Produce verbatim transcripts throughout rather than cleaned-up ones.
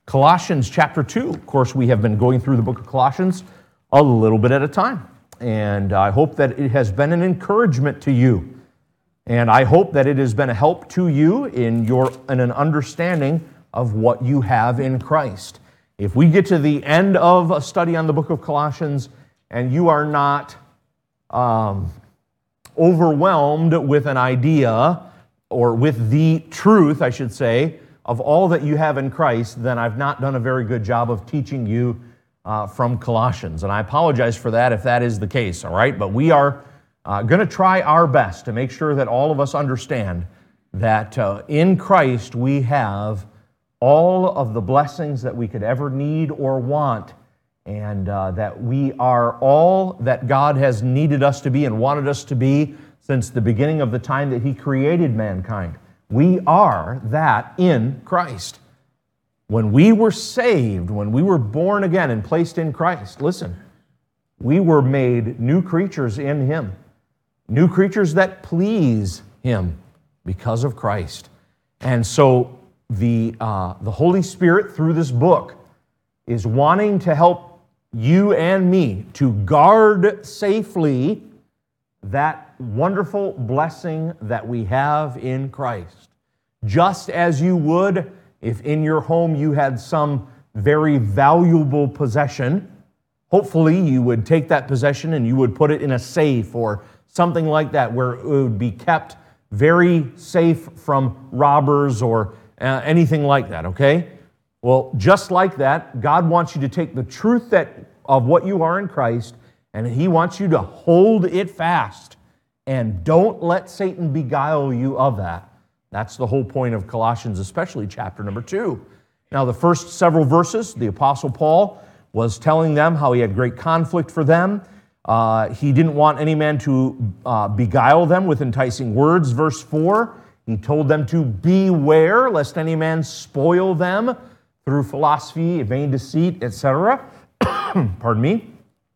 Colossians chapter two. Of course, we have been going through the book of Colossians a little bit at a time. And I hope that it has been an encouragement to you. And I hope that it has been a help to you in your in an understanding of what you have in Christ. If we get to the end of a study on the book of Colossians and you are not um, overwhelmed with an idea or with the truth, I should say, of all that you have in Christ, then I've not done a very good job of teaching you uh, from Colossians. And I apologize for that if that is the case, all right? But we are uh, going to try our best to make sure that all of us understand that uh, in Christ we have all of the blessings that we could ever need or want, and uh, that we are all that God has needed us to be and wanted us to be since the beginning of the time that He created mankind. We are that in Christ. When we were saved, when we were born again and placed in Christ, listen, we were made new creatures in Him, new creatures that please Him because of Christ. And so the, uh, the Holy Spirit, through this book, is wanting to help you and me to guard safely that wonderful blessing that we have in Christ. Just as you would if in your home you had some very valuable possession, hopefully you would take that possession and you would put it in a safe or something like that where it would be kept very safe from robbers or uh, anything like that, okay? Well, just like that, God wants you to take the truth that of what you are in Christ, and He wants you to hold it fast. And don't let Satan beguile you of that. That's the whole point of Colossians, especially chapter number two. Now, the first several verses, the Apostle Paul was telling them how he had great conflict for them. Uh, he didn't want any man to uh, beguile them with enticing words. Verse four, he told them to beware lest any man spoil them through philosophy, vain deceit, et cetera. Pardon me.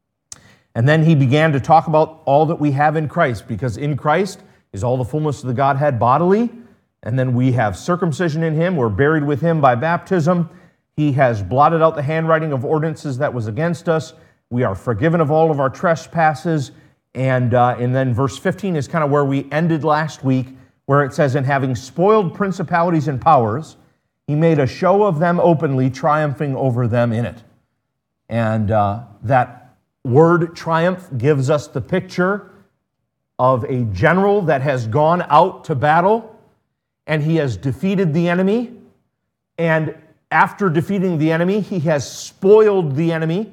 And then he began to talk about all that we have in Christ, because in Christ is all the fullness of the Godhead bodily, and then we have circumcision in Him. We're buried with Him by baptism. He has blotted out the handwriting of ordinances that was against us. We are forgiven of all of our trespasses. And, uh, and then verse fifteen is kind of where we ended last week, where it says, "And having spoiled principalities and powers, He made a show of them openly, triumphing over them in it." And uh, that word triumph gives us the picture of a general that has gone out to battle and he has defeated the enemy. And after defeating the enemy, he has spoiled the enemy.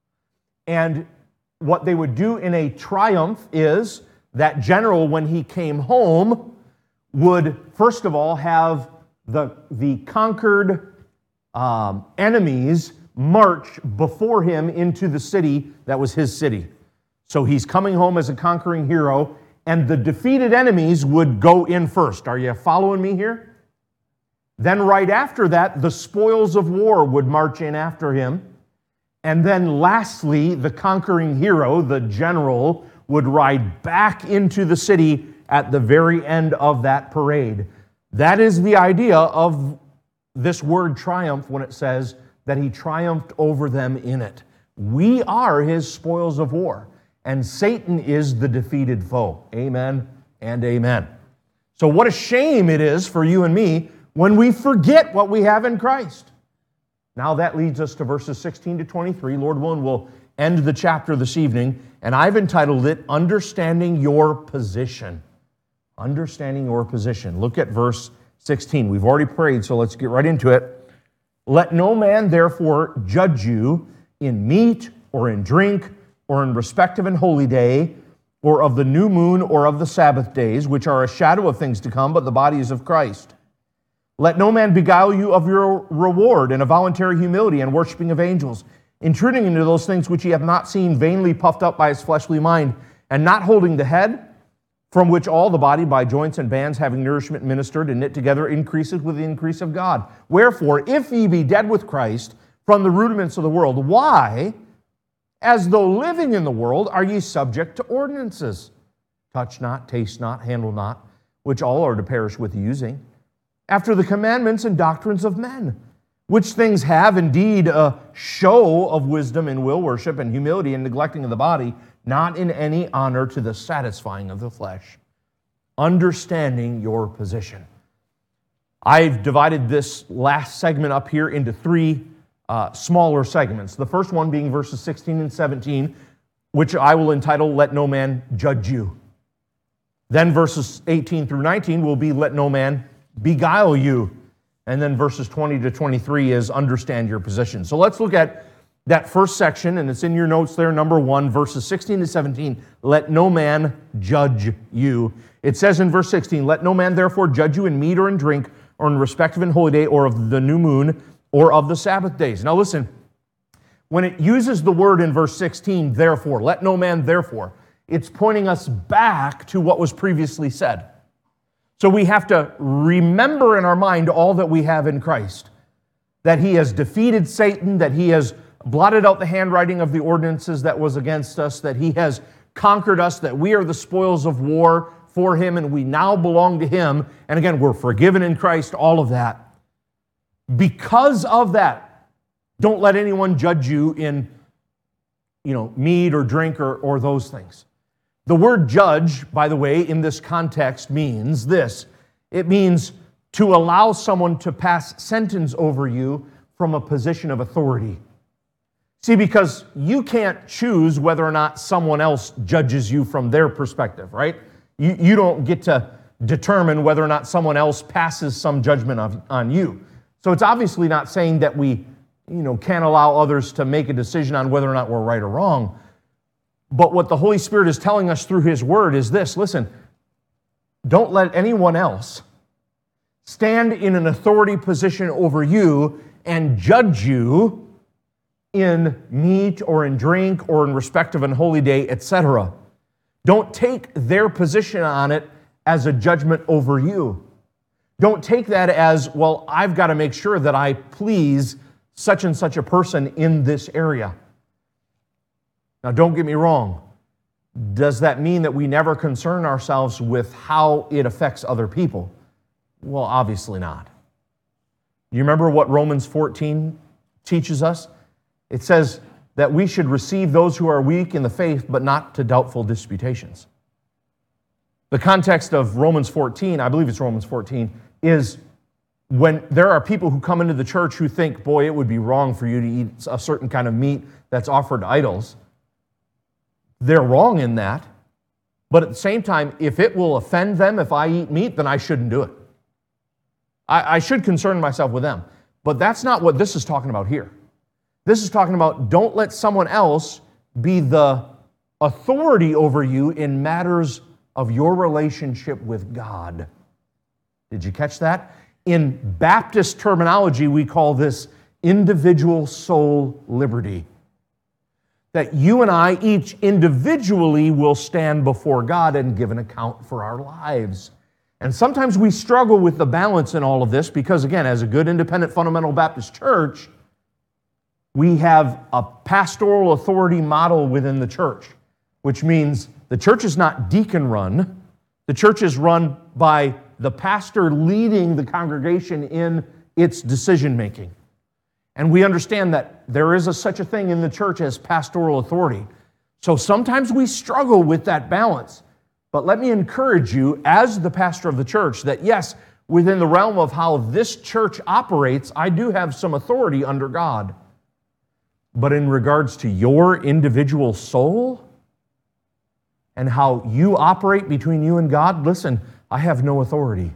And what they would do in a triumph is that general, when he came home, would first of all have the, the conquered um, enemies march before him into the city that was his city. So he's coming home as a conquering hero, and the defeated enemies would go in first. Are you following me here? Then right after that, the spoils of war would march in after him. And then lastly, the conquering hero, the general, would ride back into the city at the very end of that parade. That is the idea of this word triumph when it says that he triumphed over them in it. We are his spoils of war, and Satan is the defeated foe. Amen and amen. So what a shame it is for you and me when we forget what we have in Christ. Now that leads us to verses sixteen to twenty-three. Lord willing, we'll end the chapter this evening, and I've entitled it, Understanding Your Position. Understanding Your Position. Look at verse sixteen. We've already prayed, so let's get right into it. "Let no man therefore judge you in meat or in drink or in respect of an holy day or of the new moon or of the Sabbath days, which are a shadow of things to come, but the body is of Christ. Let no man beguile you of your reward in a voluntary humility and worshiping of angels, intruding into those things which ye have not seen, vainly puffed up by his fleshly mind, and not holding the head, from which all the body by joints and bands having nourishment ministered and knit together increaseth with the increase of God. Wherefore, if ye be dead with Christ from the rudiments of the world, why, as though living in the world, are ye subject to ordinances? Touch not, taste not, handle not, which all are to perish with using, after the commandments and doctrines of men, which things have indeed a show of wisdom in will worship and humility and neglecting of the body, not in any honor to the satisfying of the flesh. Understanding your position. I've divided this last segment up here into three uh, smaller segments. The first one being verses sixteen and seventeen, which I will entitle, Let No Man Judge You. Then verses eighteen through nineteen will be, Let No Man Beguile You. And then verses twenty to twenty-three is Understand Your Position. So let's look at that first section, and it's in your notes there, number one, verses sixteen to seventeen. Let no man judge you. It says in verse sixteen, Let no man therefore judge you in meat or in drink, or in respect of an holy day, or of the new moon, or of the Sabbath days. Now listen, when it uses the word in verse sixteen, therefore, let no man therefore, it's pointing us back to what was previously said. So we have to remember in our mind all that we have in Christ. That He has defeated Satan, that He has blotted out the handwriting of the ordinances that was against us, that He has conquered us, that we are the spoils of war for Him, and we now belong to Him. And again, we're forgiven in Christ, all of that. Because of that, don't let anyone judge you in, you know, meat or drink or, or those things. The word judge, by the way, in this context means this. It means to allow someone to pass sentence over you from a position of authority. See, because you can't choose whether or not someone else judges you from their perspective, right? You, you don't get to determine whether or not someone else passes some judgment of, on you. So it's obviously not saying that we, you know, can't allow others to make a decision on whether or not we're right or wrong. But what the Holy Spirit is telling us through His Word is this. Listen, don't let anyone else stand in an authority position over you and judge you in meat or in drink or in respect of an holy day, et cetera. Don't take their position on it as a judgment over you. Don't take that as, well, I've got to make sure that I please such and such a person in this area. Now, don't get me wrong. Does that mean that we never concern ourselves with how it affects other people? Well, obviously not. You remember what Romans fourteen teaches us? It says that we should receive those who are weak in the faith, but not to doubtful disputations. The context of Romans fourteen, I believe it's Romans fourteen, is when there are people who come into the church who think, boy, it would be wrong for you to eat a certain kind of meat that's offered to idols. They're wrong in that, but at the same time, if it will offend them if I eat meat, then I shouldn't do it. I, I should concern myself with them. But that's not what this is talking about here. This is talking about don't let someone else be the authority over you in matters of your relationship with God. Did you catch that? In Baptist terminology, we call this individual soul liberty. That you and I each individually will stand before God and give an account for our lives. And sometimes we struggle with the balance in all of this because, again, as a good independent fundamental Baptist church, we have a pastoral authority model within the church, which means the church is not deacon-run. The church is run by the pastor leading the congregation in its decision-making. And we understand that there is a, such a thing in the church as pastoral authority. So sometimes we struggle with that balance. But let me encourage you, as the pastor of the church, that yes, within the realm of how this church operates, I do have some authority under God. But in regards to your individual soul and how you operate between you and God, listen, I have no authority.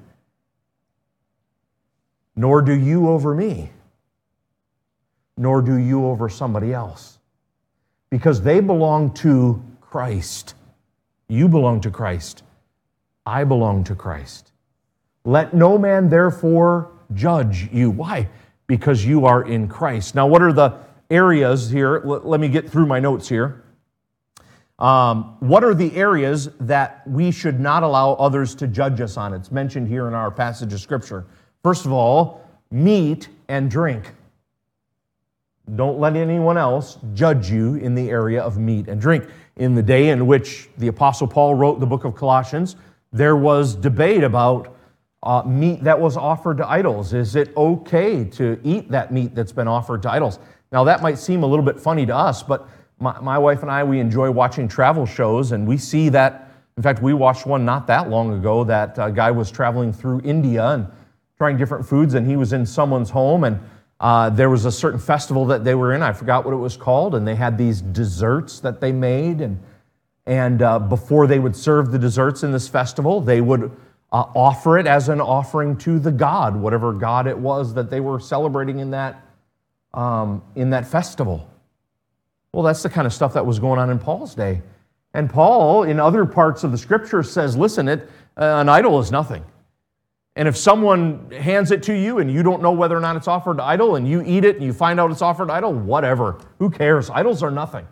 Nor do you over me. Nor do you over somebody else. Because they belong to Christ. You belong to Christ. I belong to Christ. Let no man therefore judge you. Why? Because you are in Christ. Now, what are the areas here? Let me get through my notes here. Um, what are the areas that we should not allow others to judge us on? It's mentioned here in our passage of Scripture. First of all, meat and drink. Don't let anyone else judge you in the area of meat and drink. In the day in which the Apostle Paul wrote the book of Colossians, there was debate about uh, meat that was offered to idols? Is it okay to eat that meat that's been offered to idols? Now, that might seem a little bit funny to us, but my, my wife and I, we enjoy watching travel shows, and we see that. In fact, we watched one not that long ago that a guy was traveling through India and trying different foods, and he was in someone's home, and uh, there was a certain festival that they were in. I forgot what it was called, and they had these desserts that they made, and and uh, before they would serve the desserts in this festival, they would uh, offer it as an offering to the god, whatever god it was that they were celebrating in that um, in that festival. Well, that's the kind of stuff that was going on in Paul's day. And Paul, in other parts of the Scripture, says, listen, it, uh, an idol is nothing. And if someone hands it to you and you don't know whether or not it's offered to idol, and you eat it and you find out it's offered to idol, whatever. Who cares? Idols are nothing.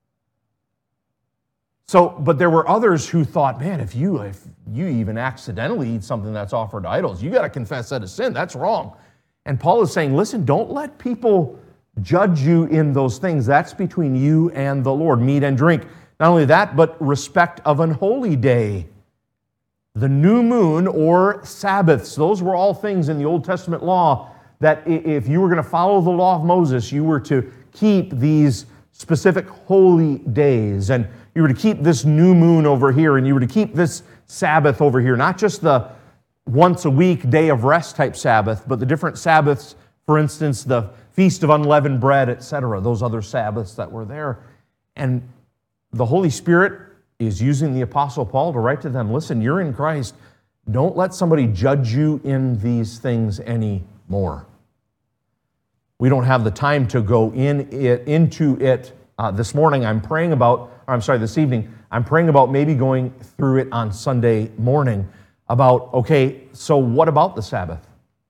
So, but there were others who thought, man, if you, if you even accidentally eat something that's offered to idols, you got to confess that as sin. That's wrong. And Paul is saying, listen, don't let people judge you in those things. That's between you and the Lord, meat and drink. Not only that, but respect of an holy day. The new moon or Sabbaths, those were all things in the Old Testament law that if you were going to follow the law of Moses, you were to keep these specific holy days. And you were to keep this new moon over here, and you were to keep this Sabbath over here. Not just the once a week day of rest type Sabbath, but the different Sabbaths, for instance, the Feast of Unleavened Bread, et cetera, those other Sabbaths that were there. And the Holy Spirit is using the Apostle Paul to write to them, listen, you're in Christ. Don't let somebody judge you in these things anymore. We don't have the time to go in it, into it uh, this morning. I'm praying about, or I'm sorry, this evening, I'm praying about maybe going through it on Sunday morning about, okay, so what about the Sabbath?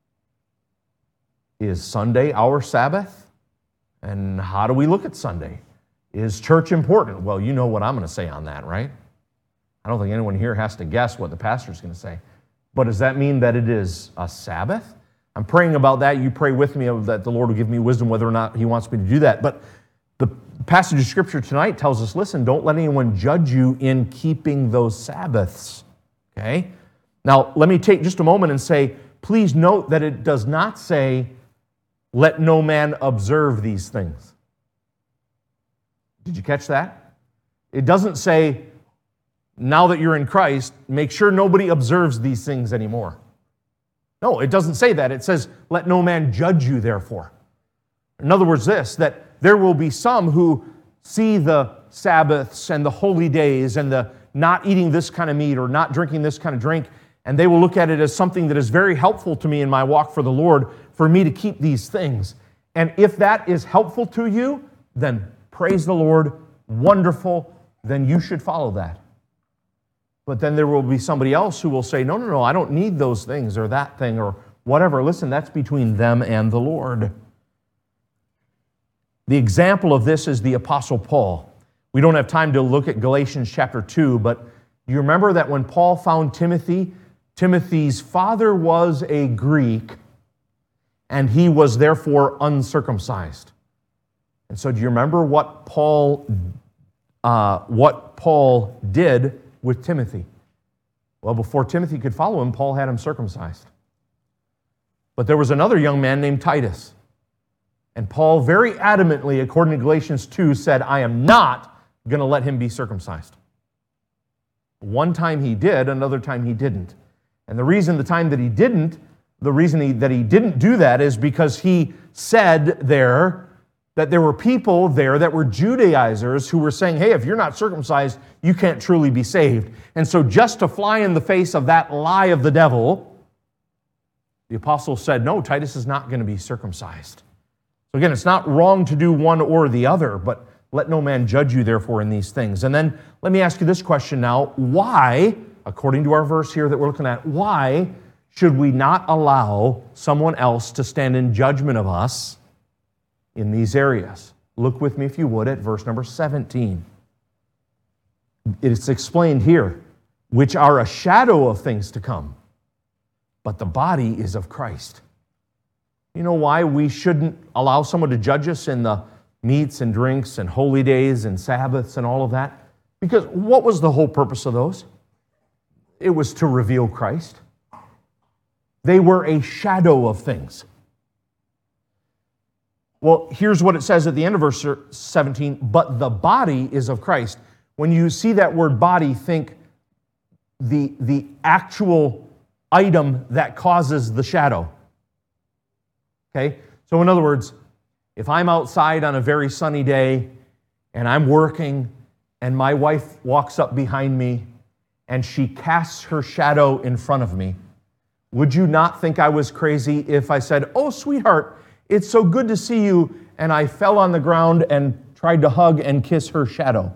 Is Sunday our Sabbath? And how do we look at Sunday? Is church important? Well, you know what I'm going to say on that, right? I don't think anyone here has to guess what the pastor's going to say. But does that mean that it is a Sabbath? I'm praying about that. You pray with me that the Lord will give me wisdom whether or not He wants me to do that. But the passage of Scripture tonight tells us, listen, don't let anyone judge you in keeping those Sabbaths. Okay? Now, let me take just a moment and say, please note that it does not say, let no man observe these things. Did you catch that? It doesn't say, now that you're in Christ, make sure nobody observes these things anymore. No, it doesn't say that. It says, let no man judge you, therefore. In other words, this, that there will be some who see the Sabbaths and the holy days and the not eating this kind of meat or not drinking this kind of drink, and they will look at it as something that is very helpful to me in my walk for the Lord, for me to keep these things. And if that is helpful to you, then praise the Lord, wonderful, then you should follow that. But then there will be somebody else who will say, no, no, no, I don't need those things or that thing or whatever. Listen, that's between them and the Lord. The example of this is the Apostle Paul. We don't have time to look at Galatians chapter two, but you remember that when Paul found Timothy, Timothy's father was a Greek, and he was therefore uncircumcised. And so do you remember what Paul, uh, what Paul did with Timothy? Well, before Timothy could follow him, Paul had him circumcised. But there was another young man named Titus. And Paul very adamantly, according to Galatians two, said, I am not going to let him be circumcised. One time he did, another time he didn't. And the reason the time that he didn't, the reason he, that he didn't do that is because he said there that there were people there that were Judaizers who were saying, hey, if you're not circumcised, you can't truly be saved. And so just to fly in the face of that lie of the devil, the apostle said, no, Titus is not going to be circumcised. So again, it's not wrong to do one or the other, but let no man judge you therefore in these things. And then let me ask you this question now. Why, according to our verse here that we're looking at, why should we not allow someone else to stand in judgment of us in these areas? Look with me, if you would, at verse number seventeen. It's explained here, which are a shadow of things to come, but the body is of Christ. You know why we shouldn't allow someone to judge us in the meats and drinks and holy days and Sabbaths and all of that? Because what was the whole purpose of those? It was to reveal Christ. They were a shadow of things. Well, here's what it says at the end of verse seventeen, but the body is of Christ. When you see that word body, think the, the actual item that causes the shadow. Okay? So in other words, if I'm outside on a very sunny day and I'm working and my wife walks up behind me and she casts her shadow in front of me, would you not think I was crazy if I said, "Oh, sweetheart, it's so good to see you," and I fell on the ground and tried to hug and kiss her shadow?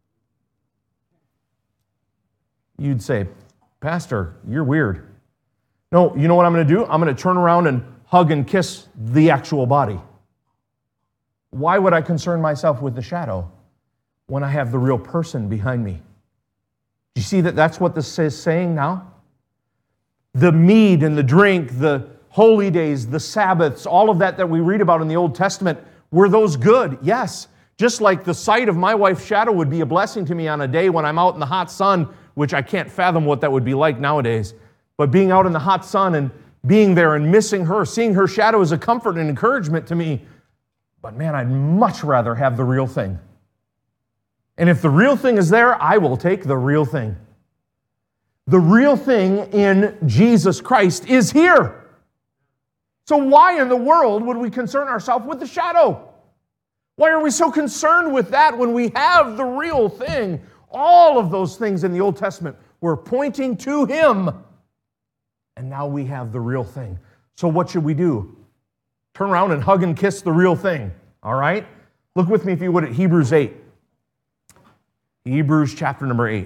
You'd say, "Pastor, you're weird." No, you know what I'm going to do? I'm going to turn around and hug and kiss the actual body. Why would I concern myself with the shadow when I have the real person behind me? Do you see that that's what this is saying now? The meat and the drink, the holy days, the Sabbaths, all of that that we read about in the Old Testament, were those good? Yes. Just like the sight of my wife's shadow would be a blessing to me on a day when I'm out in the hot sun, which I can't fathom what that would be like nowadays. But being out in the hot sun and being there and missing her, seeing her shadow is a comfort and encouragement to me. But man, I'd much rather have the real thing. And if the real thing is there, I will take the real thing. The real thing in Jesus Christ is here. So why in the world would we concern ourselves with the shadow? Why are we so concerned with that when we have the real thing? All of those things in the Old Testament were pointing to Him. And now we have the real thing. So what should we do? Turn around and hug and kiss the real thing. All right? Look with me, if you would, at Hebrews eight. Hebrews chapter number eight.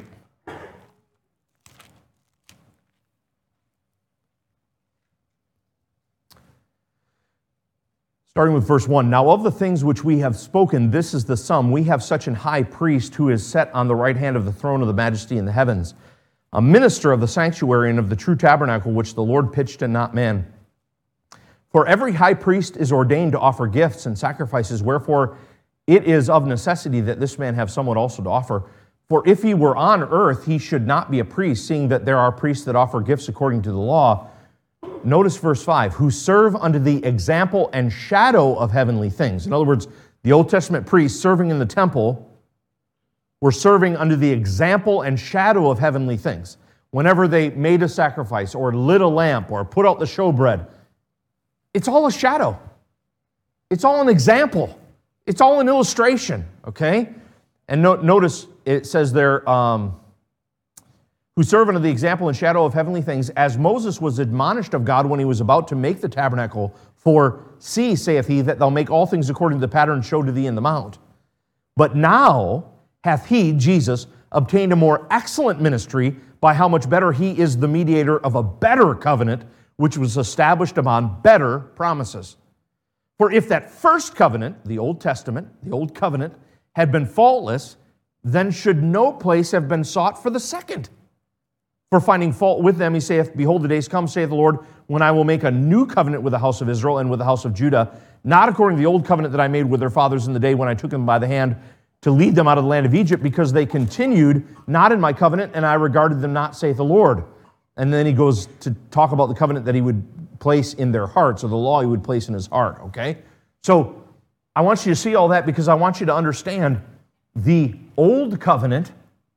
Starting with verse one, now of the things which we have spoken, this is the sum. We have such an high priest who is set on the right hand of the throne of the majesty in the heavens, a minister of the sanctuary and of the true tabernacle which the Lord pitched and not man. For every high priest is ordained to offer gifts and sacrifices, wherefore it is of necessity that this man have somewhat also to offer. For if he were on earth, he should not be a priest, seeing that there are priests that offer gifts according to the law. Notice verse five, who serve unto the example and shadow of heavenly things. In other words, the Old Testament priests serving in the temple were serving under the example and shadow of heavenly things. Whenever they made a sacrifice or lit a lamp or put out the showbread, it's all a shadow. It's all an example. It's all an illustration, okay? And no, notice it says there, um, who serve under the example and shadow of heavenly things, as Moses was admonished of God when he was about to make the tabernacle. For see, saith he, that thou make all things according to the pattern showed to thee in the mount. But now hath he, Jesus, obtained a more excellent ministry, by how much better he is the mediator of a better covenant, which was established upon better promises. For if that first covenant, the Old Testament, the Old Covenant, had been faultless, then should no place have been sought for the second. For finding fault with them, he saith, behold, the days come, saith the Lord, when I will make a new covenant with the house of Israel and with the house of Judah, not according to the old covenant that I made with their fathers in the day when I took them by the hand to lead them out of the land of Egypt, because they continued not in my covenant, and I regarded them not, saith the Lord. And then he goes to talk about the covenant that he would place in their hearts, or the law he would place in his heart, okay? So I want you to see all that because I want you to understand the old covenant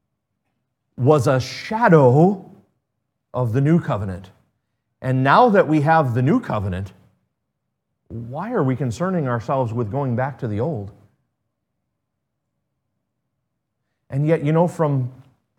was a shadow of the new covenant. And now that we have the new covenant, why are we concerning ourselves with going back to the old? And yet, you know, from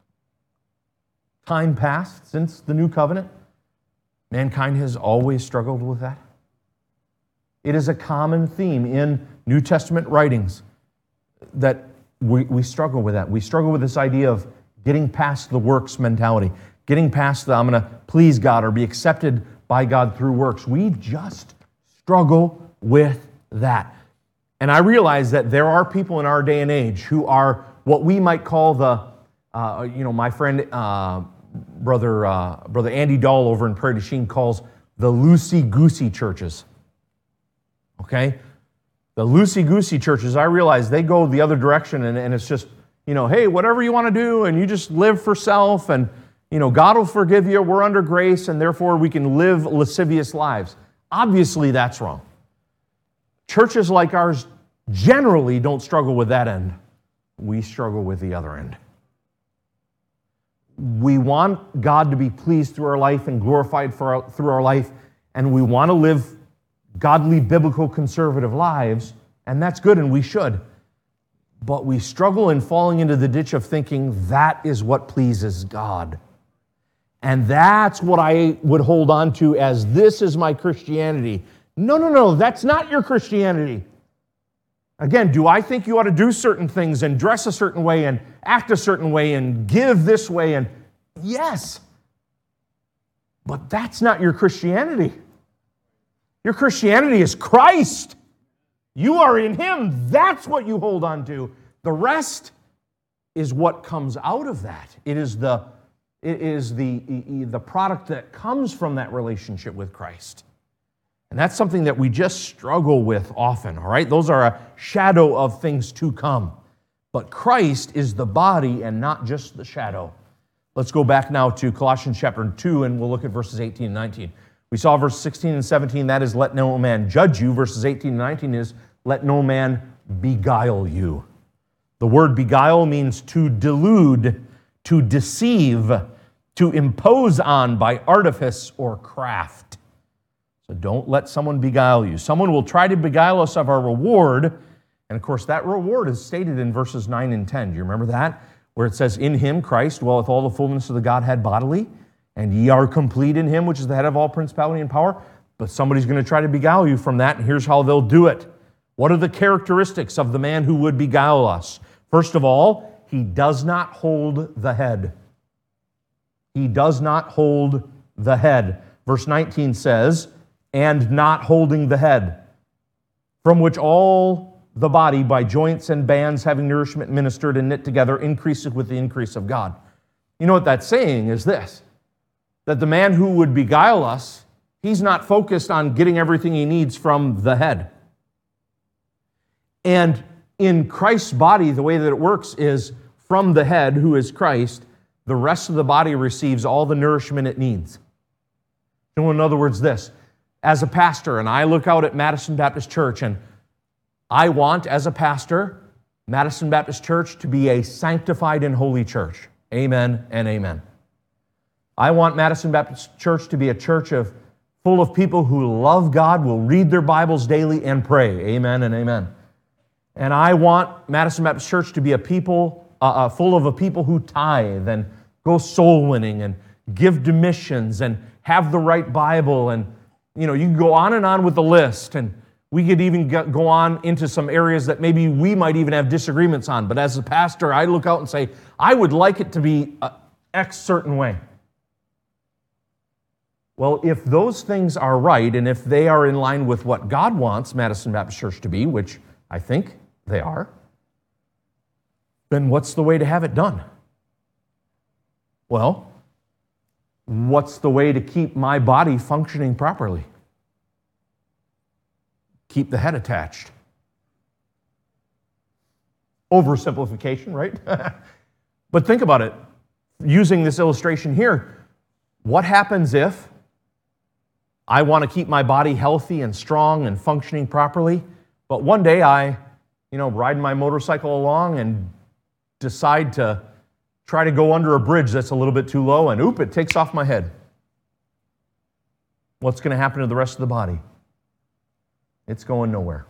time past, since the new covenant, mankind has always struggled with that. It is a common theme in New Testament writings that we, we struggle with that. We struggle with this idea of getting past the works mentality, getting past the, I'm going to please God or be accepted by God through works. We just struggle with that. And I realize that there are people in our day and age who are what we might call the, uh, you know, my friend, uh, brother, uh, brother Andy Dahl over in Prairie du Chien calls the loosey-goosey churches. Okay? The loosey-goosey churches, I realize they go the other direction, and, and it's just, you know, hey, whatever you want to do, and you just live for self, and you know, God will forgive you, we're under grace, and therefore we can live lascivious lives. Obviously, that's wrong. Churches like ours generally don't struggle with that end. We struggle with the other end. We want God to be pleased through our life and glorified for our, through our life, and we want to live godly, biblical, conservative lives, and that's good, and we should. But we struggle in falling into the ditch of thinking that is what pleases God. And that's what I would hold on to as this is my Christianity. No, no, no, that's not your Christianity. Again, do I think you ought to do certain things and dress a certain way and act a certain way and give this way? And yes, but that's not your Christianity. Your Christianity is Christ. You are in Him. That's what you hold on to. The rest is what comes out of that. It is the, it is the, the product that comes from that relationship with Christ. And that's something that we just struggle with often, all right? Those are a shadow of things to come. But Christ is the body and not just the shadow. Let's go back now to Colossians chapter two, and we'll look at verses eighteen and nineteen. We saw verse sixteen and seventeen, that is, let no man judge you. Verses eighteen and nineteen is, let no man beguile you. The word beguile means to delude, to deceive, to impose on by artifice or craft. So don't let someone beguile you. Someone will try to beguile us of our reward, and of course that reward is stated in verses nine and ten. Do you remember that? Where it says, in Him, Christ, dwelleth all the fullness of the Godhead bodily, and ye are complete in Him, which is the head of all principality and power. But somebody's going to try to beguile you from that, and here's how they'll do it. What are the characteristics of the man who would beguile us? First of all, he does not hold the head. He does not hold the head. Verse nineteen says, and not holding the head, from which all the body by joints and bands having nourishment ministered and knit together increaseth with the increase of God. You know what that's saying is this, that the man who would beguile us, he's not focused on getting everything he needs from the head. And in Christ's body, the way that it works is from the head, who is Christ, the rest of the body receives all the nourishment it needs. So in other words, this, as a pastor, and I look out at Madison Baptist Church, and I want, as a pastor, Madison Baptist Church to be a sanctified and holy church. Amen and amen. I want Madison Baptist Church to be a church of full of people who love God, will read their Bibles daily, and pray. Amen and amen. And I want Madison Baptist Church to be a people, uh, uh, full of a people who tithe and go soul winning and give to missions and have the right Bible. And, you know, you can go on and on with the list. And we could even go on into some areas that maybe we might even have disagreements on. But as a pastor, I look out and say, I would like it to be a X certain way. Well, if those things are right, and if they are in line with what God wants Madison Baptist Church to be, which I think they are, then what's the way to have it done? Well, what's the way to keep my body functioning properly? Keep the head attached. Oversimplification, right? But think about it. Using this illustration here, what happens if I want to keep my body healthy and strong and functioning properly, but one day I, you know, ride my motorcycle along and decide to try to go under a bridge that's a little bit too low, and oop, it takes off my head. What's going to happen to the rest of the body? It's going nowhere.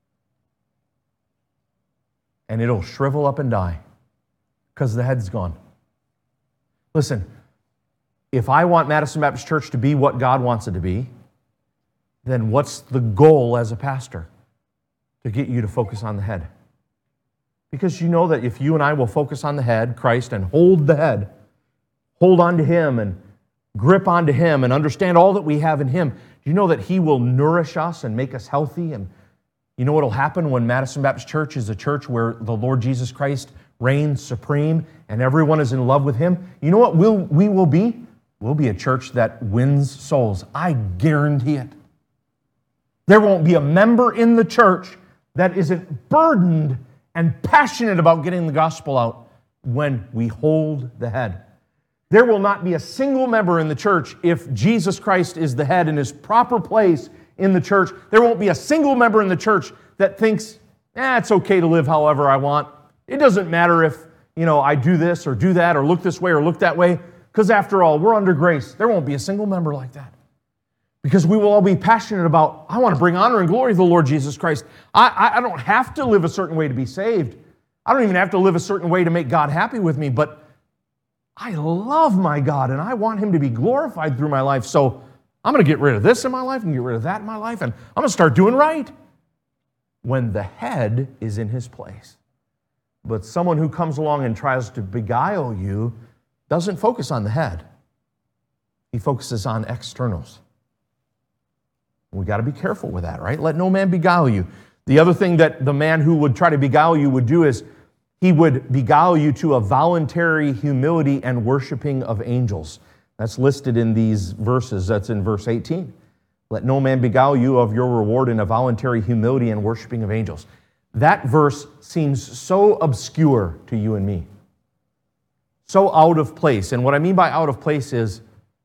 And it'll shrivel up and die because the head's gone. Listen, if I want Madison Baptist Church to be what God wants it to be, then what's the goal as a pastor? To get you to focus on the head. Because you know that if you and I will focus on the head, Christ, and hold the head, hold on to Him and grip onto Him and understand all that we have in Him, do you know that He will nourish us and make us healthy? And you know what will happen when Madison Baptist Church is a church where the Lord Jesus Christ reigns supreme and everyone is in love with Him? You know what we'll, we will be? We'll be a church that wins souls. I guarantee it. There won't be a member in the church that isn't burdened and passionate about getting the gospel out when we hold the head. There will not be a single member in the church if Jesus Christ is the head in his proper place in the church. There won't be a single member in the church that thinks, eh, it's okay to live however I want. It doesn't matter if, you know, I do this or do that or look this way or look that way, because after all, we're under grace. There won't be a single member like that. Because we will all be passionate about, I want to bring honor and glory to the Lord Jesus Christ. I, I, I don't have to live a certain way to be saved. I don't even have to live a certain way to make God happy with me, but I love my God and I want him to be glorified through my life. So I'm going to get rid of this in my life and get rid of that in my life, and I'm going to start doing right when the head is in his place. But someone who comes along and tries to beguile you doesn't focus on the head. He focuses on externals. We got to be careful with that, right? Let no man beguile you. The other thing that the man who would try to beguile you would do is he would beguile you to a voluntary humility and worshiping of angels. That's listed in these verses. That's in verse eighteen. Let no man beguile you of your reward in a voluntary humility and worshiping of angels. That verse seems so obscure to you and me, so out of place. And what I mean by out of place is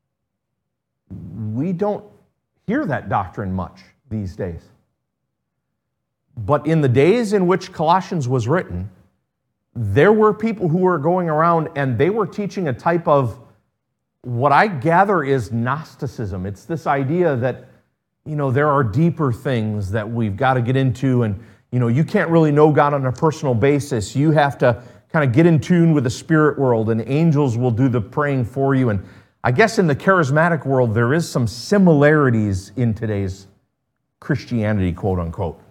we don't hear that doctrine much these days. But in the days in which Colossians was written, there were people who were going around and they were teaching a type of what I gather is Gnosticism. It's this idea that, you know, there are deeper things that we've got to get into, and, you know, you can't really know God on a personal basis. You have to kind of get in tune with the spirit world, and angels will do the praying for you. And I guess in the charismatic world, there is some similarities in today's Christianity, quote unquote.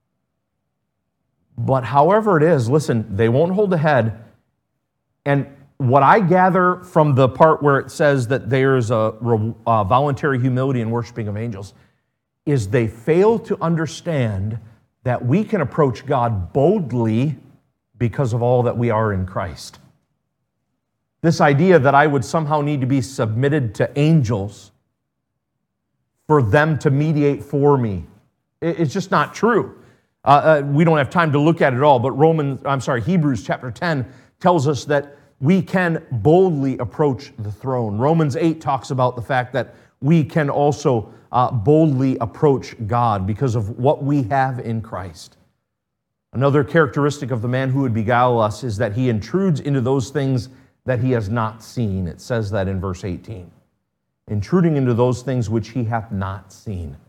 But however it is, listen, they won't hold the head. And what I gather from the part where it says that there's a, a voluntary humility and worshiping of angels is they fail to understand that we can approach God boldly because of all that we are in Christ. This idea that I would somehow need to be submitted to angels for them to mediate for me, it's just not true. Uh, uh, we don't have time to look at it all, but Romans, I'm sorry, Hebrews chapter ten tells us that we can boldly approach the throne. Romans eight talks about the fact that we can also uh, boldly approach God because of what we have in Christ. Another characteristic of the man who would beguile us is that he intrudes into those things that he has not seen. It says that in verse eighteen. Intruding into those things which he hath not seen.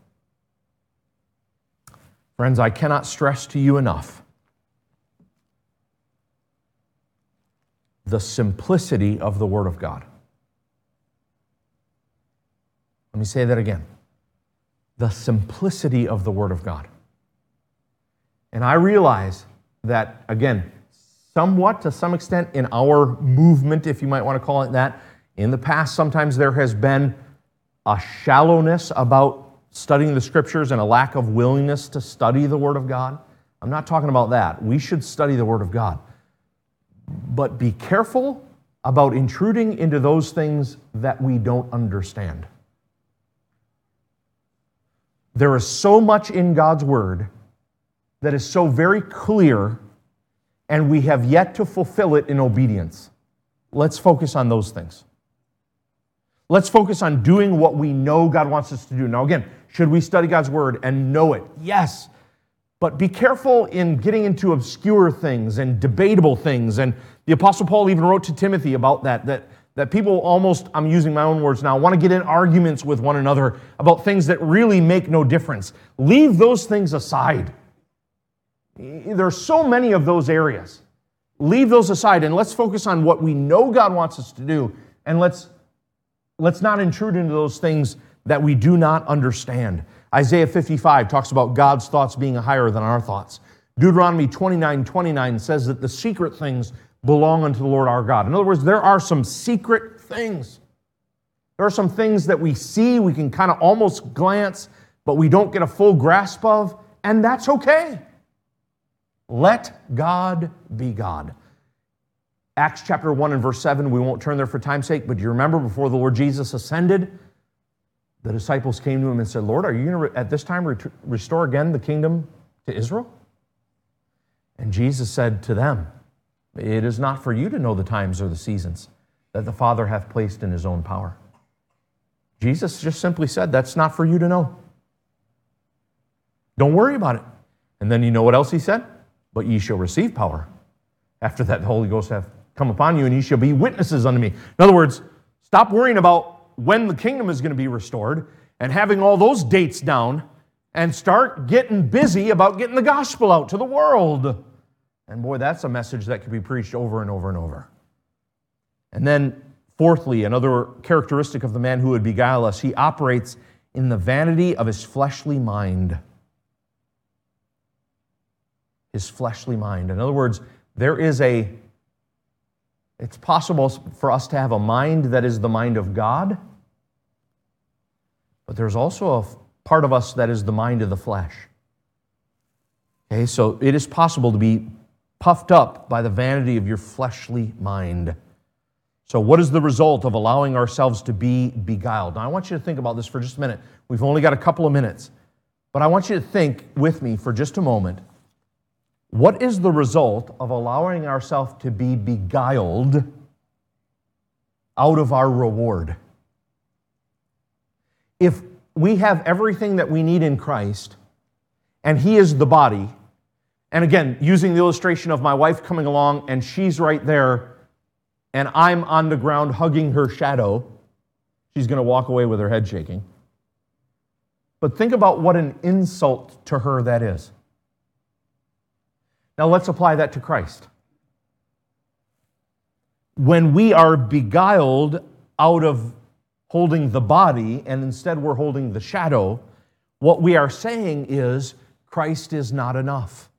Friends, I cannot stress to you enough the simplicity of the Word of God. Let me say that again. The simplicity of the Word of God. And I realize that, again, somewhat to some extent in our movement, if you might want to call it that, in the past, sometimes there has been a shallowness about studying the Scriptures and a lack of willingness to study the Word of God. I'm not talking about that. We should study the Word of God. But be careful about intruding into those things that we don't understand. There is so much in God's Word that is so very clear, and we have yet to fulfill it in obedience. Let's focus on those things. Let's focus on doing what we know God wants us to do. Now again, should we study God's Word and know it? Yes. But be careful in getting into obscure things and debatable things. And the Apostle Paul even wrote to Timothy about that, that, that people almost, I'm using my own words now, want to get in arguments with one another about things that really make no difference. Leave those things aside. There are so many of those areas. Leave those aside and let's focus on what we know God wants us to do, and let's Let's not intrude into those things that we do not understand. Isaiah fifty-five talks about God's thoughts being higher than our thoughts. Deuteronomy twenty-nine twenty-nine says that the secret things belong unto the Lord our God. In other words, there are some secret things. There are some things that we see, we can kind of almost glance, but we don't get a full grasp of, and that's okay. Let God be God. Acts chapter one and verse seven, we won't turn there for time's sake, but do you remember before the Lord Jesus ascended, the disciples came to him and said, Lord, are you going to at this time ret- restore again the kingdom to Israel? And Jesus said to them, it is not for you to know the times or the seasons that the Father hath placed in his own power. Jesus just simply said, that's not for you to know. Don't worry about it. And then you know what else he said? But ye shall receive power. After that, the Holy Ghost hath come upon you, and ye shall be witnesses unto me. In other words, stop worrying about when the kingdom is going to be restored and having all those dates down, and start getting busy about getting the gospel out to the world. And boy, that's a message that can be preached over and over and over. And then, fourthly, another characteristic of the man who would beguile us, he operates in the vanity of his fleshly mind. His fleshly mind. In other words, there is a, it's possible for us to have a mind that is the mind of God, but there's also a part of us that is the mind of the flesh. Okay, so it is possible to be puffed up by the vanity of your fleshly mind. So what is the result of allowing ourselves to be beguiled? Now I want you to think about this for just a minute. We've only got a couple of minutes, but I want you to think with me for just a moment. What is the result of allowing ourselves to be beguiled out of our reward? If we have everything that we need in Christ, and He is the body, and again, using the illustration of my wife coming along, and she's right there, and I'm on the ground hugging her shadow, she's going to walk away with her head shaking. But think about what an insult to her that is. Now let's apply that to Christ. When we are beguiled out of holding the body, and instead we're holding the shadow, what we are saying is, Christ is not enough.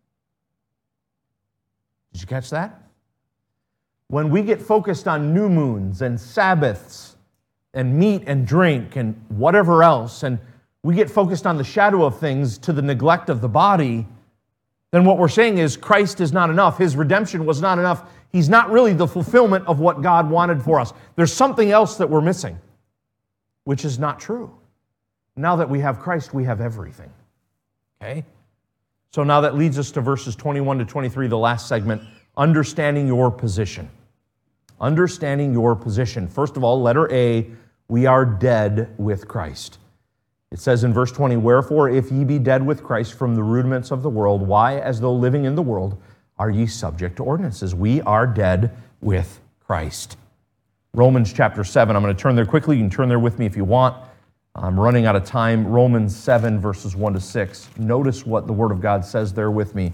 Did you catch that? When we get focused on new moons and Sabbaths and meat and drink and whatever else, and we get focused on the shadow of things to the neglect of the body, then what we're saying is Christ is not enough. His redemption was not enough. He's not really the fulfillment of what God wanted for us. There's something else that we're missing, which is not true. Now that we have Christ, we have everything. Okay? So now that leads us to verses twenty-one to twenty-three, the last segment, understanding your position. Understanding your position. First of all, letter A, we are dead with Christ. It says in verse twenty, wherefore, if ye be dead with Christ from the rudiments of the world, why, as though living in the world, are ye subject to ordinances? We are dead with Christ. Romans chapter seven, I'm going to turn there quickly. You can turn there with me if you want. I'm running out of time. Romans seven, verses one to six. Notice what the Word of God says there with me.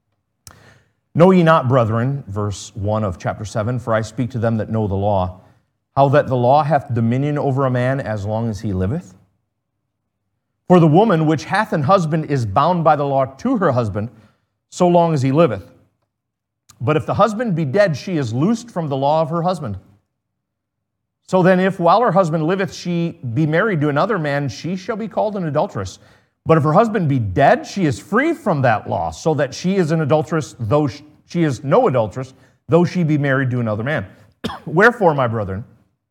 Know ye not, brethren, verse one of chapter seven, for I speak to them that know the law, how that the law hath dominion over a man as long as he liveth? For the woman which hath an husband is bound by the law to her husband, so long as he liveth. But if the husband be dead, she is loosed from the law of her husband. So then, if while her husband liveth she be married to another man, she shall be called an adulteress. But if her husband be dead, she is free from that law, so that she is an adulteress, though she is no adulteress, though she be married to another man. Wherefore, my brethren,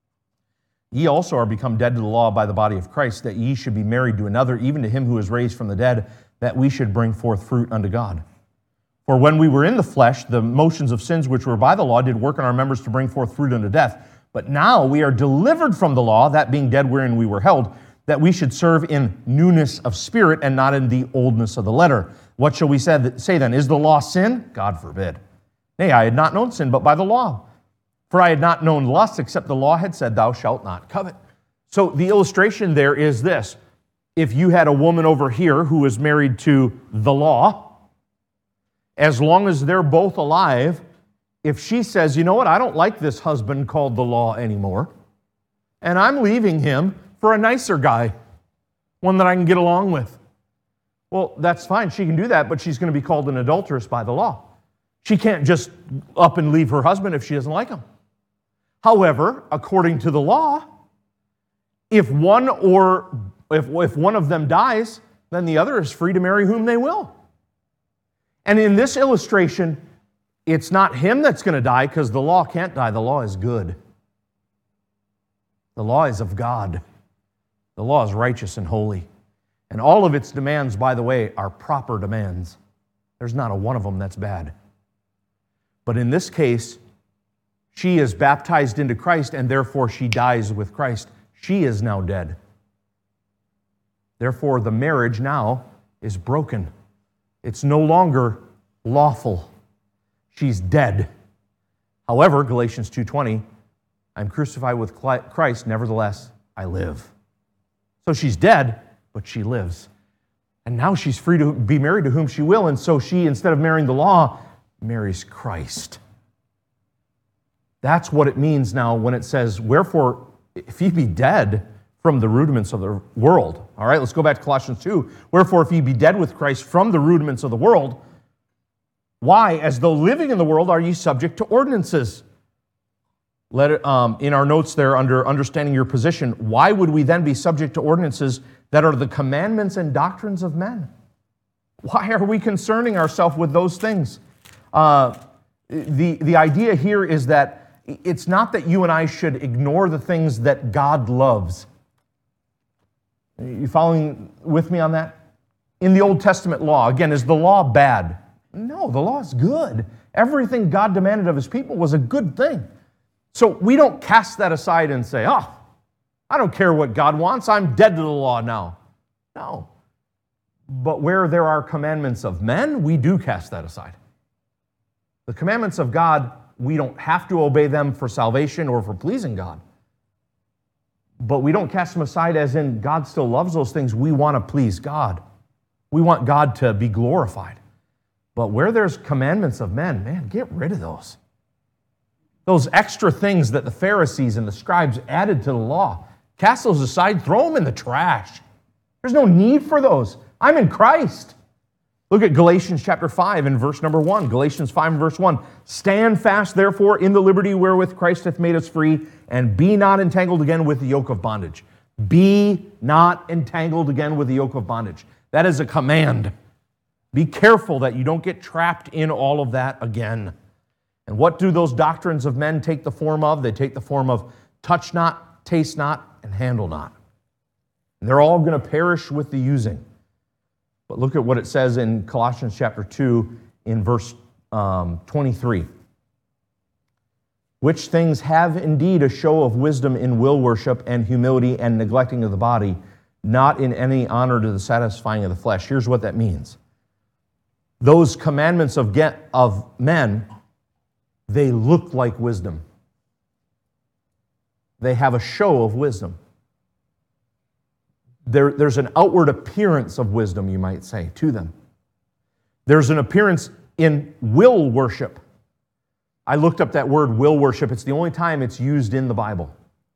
ye also are become dead to the law by the body of Christ, that ye should be married to another, even to him who is raised from the dead, that we should bring forth fruit unto God. For when we were in the flesh, the motions of sins which were by the law did work in our members to bring forth fruit unto death. But now we are delivered from the law, that being dead wherein we were held, that we should serve in newness of spirit and not in the oldness of the letter. What shall we say then? Is the law sin? God forbid. Nay, I had not known sin, but by the law. For I had not known lust, except the law had said, thou shalt not covet. So the illustration there is this. If you had a woman over here who is married to the law, as long as they're both alive, if she says, you know what, I don't like this husband called the law anymore, and I'm leaving him for a nicer guy, one that I can get along with. Well, that's fine. She can do that, but she's going to be called an adulteress by the law. She can't just up and leave her husband if she doesn't like him. However, according to the law, if one or if, if one of them dies, then the other is free to marry whom they will. And in this illustration, it's not him that's going to die, because the law can't die. The law is good. The law is of God. The law is righteous and holy. And all of its demands, by the way, are proper demands. There's not a one of them that's bad. But in this case, She is baptized into Christ, and therefore she dies with Christ. She is now dead. Therefore, the marriage now is broken. It's no longer lawful. She's dead. However, Galatians two twenty, I'm crucified with Christ, nevertheless I live. So she's dead, but she lives. And now she's free to be married to whom she will, and so she, instead of marrying the law, marries Christ. That's what it means now when it says, wherefore, if ye be dead from the rudiments of the world. All right, let's go back to Colossians two. Wherefore, if ye be dead with Christ from the rudiments of the world, why, as though living in the world, are ye subject to ordinances? Let it, um, in our notes there, under understanding your position, why would we then be subject to ordinances that are the commandments and doctrines of men? Why are we concerning ourselves with those things? Uh, the, the idea here is that it's not that you and I should ignore the things that God loves. You following with me on that? In the Old Testament law, again, is the law bad? No, the law is good. Everything God demanded of His people was a good thing. So we don't cast that aside and say, oh, I don't care what God wants. I'm dead to the law now. No. But where there are commandments of men, we do cast that aside. The commandments of God, we don't have to obey them for salvation or for pleasing God. But we don't cast them aside as in God still loves those things. We want to please God. We want God to be glorified. But where there's commandments of men, man, get rid of those. Those extra things that the Pharisees and the scribes added to the law, cast those aside, throw them in the trash. There's no need for those. I'm in Christ. Look at Galatians chapter five and verse number one. Galatians five and verse one. Stand fast, therefore, in the liberty wherewith Christ hath made us free, and be not entangled again with the yoke of bondage. Be not entangled again with the yoke of bondage. That is a command. Be careful that you don't get trapped in all of that again. And what do those doctrines of men take the form of? They take the form of touch not, taste not, and handle not. And they're all going to perish with the using. But look at what it says in Colossians chapter two in verse um, twenty-three. Which things have indeed a show of wisdom in will worship and humility and neglecting of the body, not in any honor to the satisfying of the flesh. Here's what that means. Those commandments of, get, of men, they look like wisdom. They have a show of wisdom. There, there's an outward appearance of wisdom, you might say, to them. There's an appearance in will worship. I looked up that word will worship. It's the only time it's used in the Bible.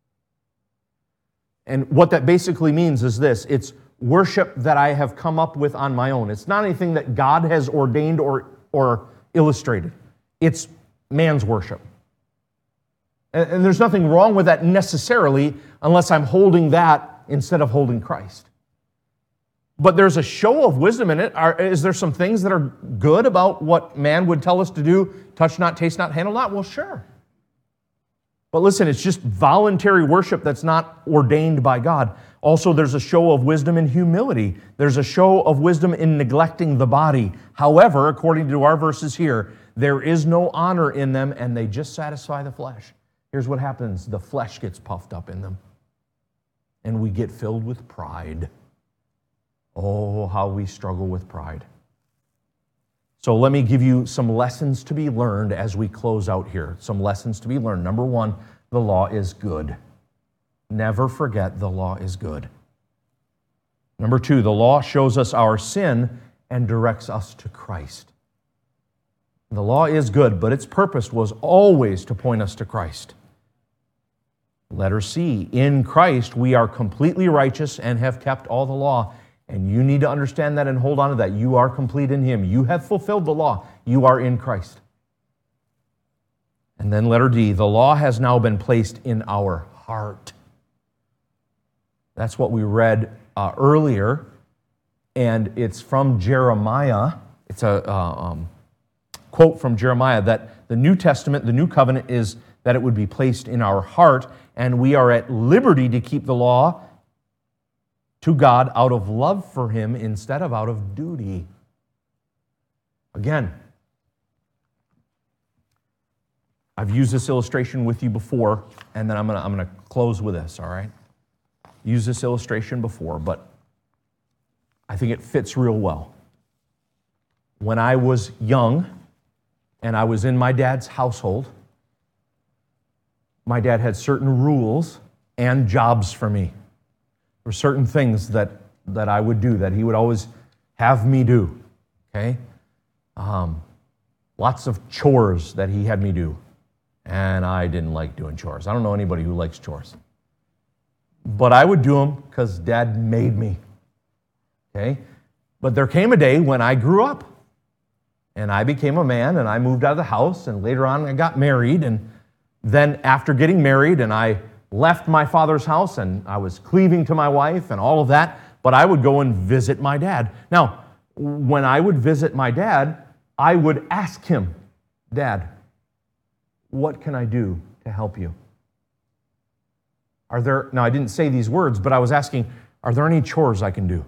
And what that basically means is this. It's worship that I have come up with on my own. It's not anything that God has ordained or, or illustrated. It's man's worship. And, and there's nothing wrong with that necessarily unless I'm holding that instead of holding Christ. But there's a show of wisdom in it. Are, is there some things that are good about what man would tell us to do? Touch not, taste not, handle not? Well, sure. But listen, it's just voluntary worship that's not ordained by God. Also, there's a show of wisdom in humility. There's a show of wisdom in neglecting the body. However, according to our verses here, there is no honor in them, and they just satisfy the flesh. Here's what happens. The flesh gets puffed up in them, and we get filled with pride. Oh, how we struggle with pride. So let me give you some lessons to be learned as we close out here. Some lessons to be learned. Number one, the law is good. Never forget the law is good. Number two, the law shows us our sin and directs us to Christ. The law is good, but its purpose was always to point us to Christ. Letter C, in Christ we are completely righteous and have kept all the law. And you need to understand that and hold on to that. You are complete in Him. You have fulfilled the law. You are in Christ. And then letter D, the law has now been placed in our heart. That's what we read uh, earlier, and it's from Jeremiah. It's a uh, um, quote from Jeremiah that the New Testament, the New Covenant, is that it would be placed in our heart, and we are at liberty to keep the law to God out of love for Him instead of out of duty. Again, I've used this illustration with you before, and then I'm gonna, I'm gonna close with this, all right? Used this illustration before, but I think it fits real well. When I was young and I was in my dad's household, my dad had certain rules and jobs for me. There were certain things that, that I would do that he would always have me do, okay? Um, lots of chores that he had me do, and I didn't like doing chores. I don't know anybody who likes chores. But I would do them because Dad made me, okay? But there came a day when I grew up, and I became a man, and I moved out of the house, and later on I got married, and then after getting married, and I left my father's house, and I was cleaving to my wife and all of that, but I would go and visit my dad. Now, when I would visit my dad, I would ask him, Dad, what can I do to help you? Are there, now I didn't say these words, but I was asking, are there any chores I can do?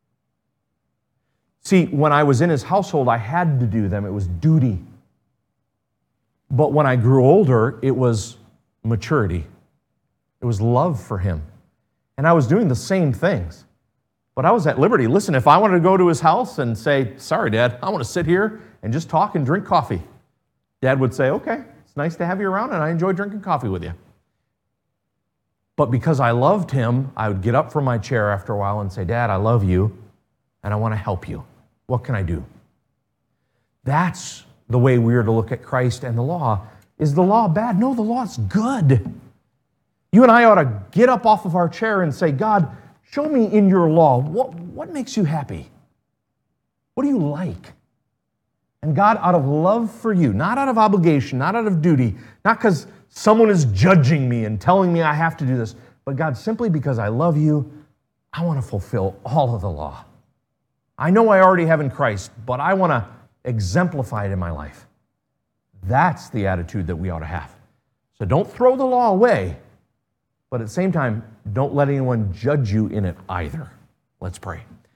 See, when I was in his household, I had to do them. It was duty. But when I grew older, it was maturity. It was love for him. And I was doing the same things. But I was at liberty. Listen, if I wanted to go to his house and say, sorry, Dad, I want to sit here and just talk and drink coffee, Dad would say, okay, it's nice to have you around and I enjoy drinking coffee with you. But because I loved him, I would get up from my chair after a while and say, Dad, I love you and I want to help you. What can I do? That's the way we are to look at Christ and the law. Is the law bad? No, the law is good. You and I ought to get up off of our chair and say, God, show me in your law, what, what makes you happy? What do you like? And God, out of love for you, not out of obligation, not out of duty, not because someone is judging me and telling me I have to do this, but God, simply because I love you, I want to fulfill all of the law. I know I already have in Christ, but I want to exemplify it in my life. That's the attitude that we ought to have. So don't throw the law away, but at the same time, don't let anyone judge you in it either. Let's pray.